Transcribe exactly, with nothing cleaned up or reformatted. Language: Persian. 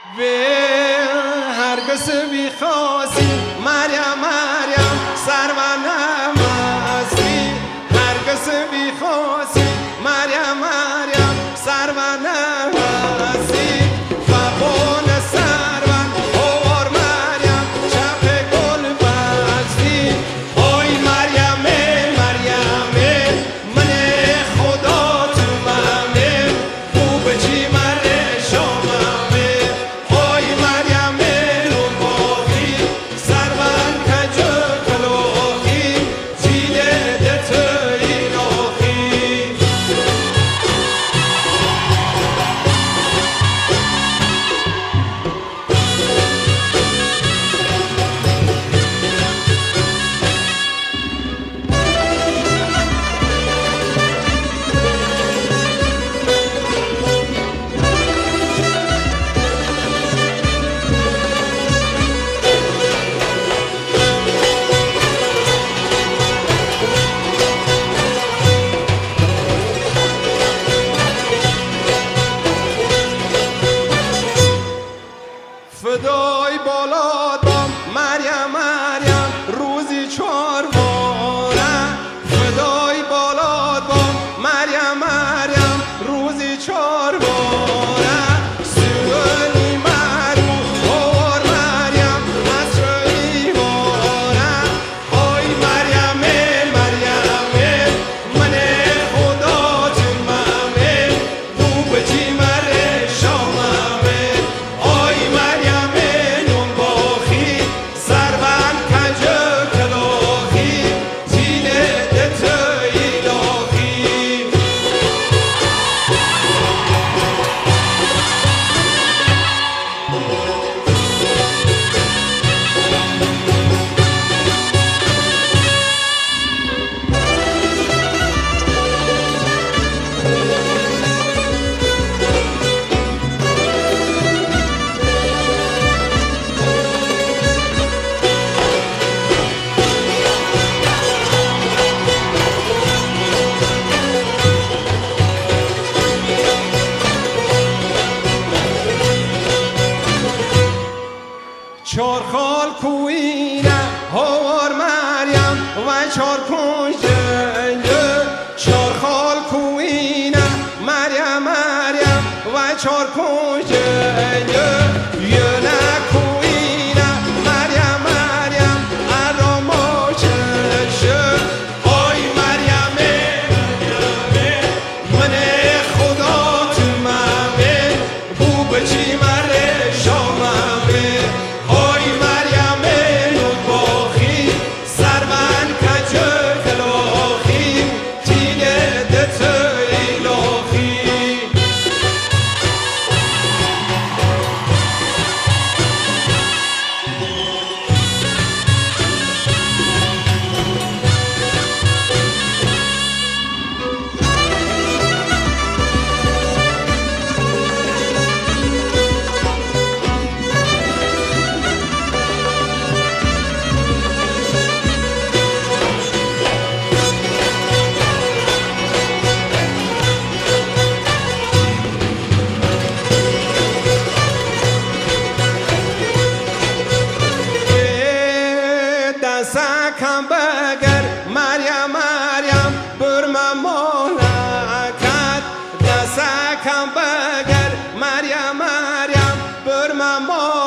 به هرگز بی خاصی مریم مریم سرونم هستی، هرگز بی خاصی مریم مریم سرونم هستی، فقون سرون اوار مریم چپ گل بستی. آی مریم مریم من خدا تو ممه خوب چی مره شاممه. آی مریم لون باقی سرون کجا کلاقی زیله دت ایناخی. فدای بالات بام مریم مریم روزی چهار باره، فدای بالات بام مریم مریم روزی چهار باره. سولی مرو اوار مریم مصری باره. آی مریم مریم من خدا جمعه خوب چی مره شاممه. آی مریم چار خال کوینه هوار مریم و چار کنجنگه. چار خال کوینه مریم مریم و چار کنجنگه. یه نکوینه مریم مریم ارامو چشه. آی مریم مریم من خدا تو ممه خوب چی مره شاممه. دستکم بگر مریم مریم برم مالکت. دستکم بگر مریم مریم برم مالکت.